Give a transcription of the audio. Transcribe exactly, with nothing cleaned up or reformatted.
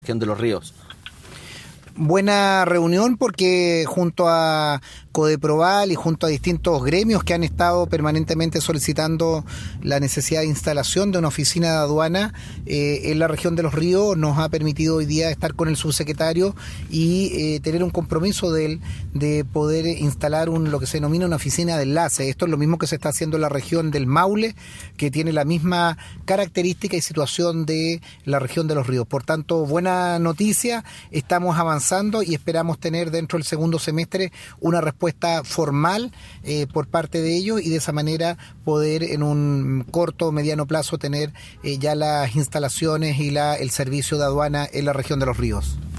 Región de los Ríos. Buena reunión porque junto a Codeproval y junto a distintos gremios que han estado permanentemente solicitando la necesidad de instalación de una oficina de aduana eh, en la región de Los Ríos, nos ha permitido hoy día estar con el subsecretario y eh, tener un compromiso de él de poder instalar un, lo que se denomina una oficina de enlace. Esto es lo mismo que se está haciendo en la región del Maule, que tiene la misma característica y situación de la región de Los Ríos. Por tanto, buena noticia, estamos avanzando y esperamos tener dentro del segundo semestre una respuesta formal eh, por parte de ellos y de esa manera poder en un corto o mediano plazo tener eh, ya las instalaciones y la, el servicio de aduana en la región de Los Ríos.